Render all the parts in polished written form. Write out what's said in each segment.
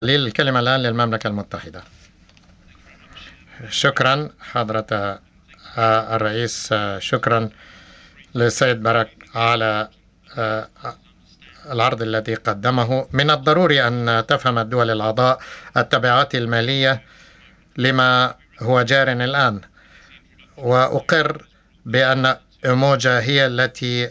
الكلمة الآن للمملكة المتحدة. شكرا حضرة الرئيس. شكرا للسيد باراك على العرض الذي قدمه. من الضروري أن تفهم الدول الأعضاء التبعات المالية لما هو جار الآن، وأقر بأن إيموجا هي التي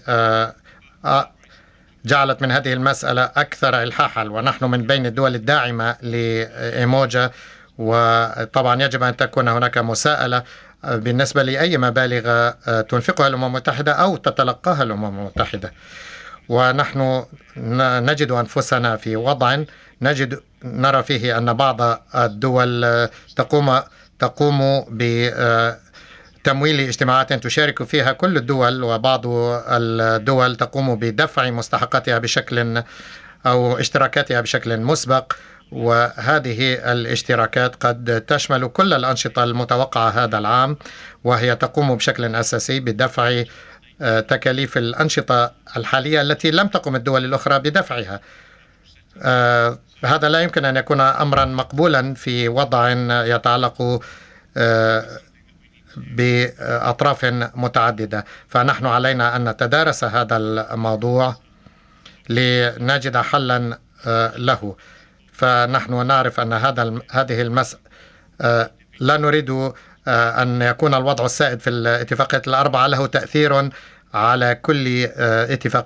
جعلت من هذه المسألة أكثر إلحاحا، ونحن من بين الدول الداعمة لإيموجا. وطبعا يجب أن تكون هناك مساءلة بالنسبة لأي مبالغ تنفقها الأمم المتحدة أو تتلقاها الأمم المتحدة. ونحن نجد أنفسنا في وضع نرى فيه أن بعض الدول تقوم بتمويل اجتماعات تشارك فيها كل الدول، وبعض الدول تقوم بدفع مستحقاتها بشكل أو اشتراكاتها بشكل مسبق، وهذه الاشتراكات قد تشمل كل الأنشطة المتوقعة هذا العام، وهي تقوم بشكل أساسي بدفع تكاليف الأنشطة الحالية التي لم تقم الدول الأخرى بدفعها. هذا لا يمكن أن يكون أمرا مقبولا في وضع يتعلق بأطراف متعددة. فنحن علينا أن نتدارس هذا الموضوع لنجد حلا له. فنحن نعرف أن هذه المسألة لا نريد أن يكون الوضع السائد في الاتفاقيات الأربعة له تأثير على كل اتفاقية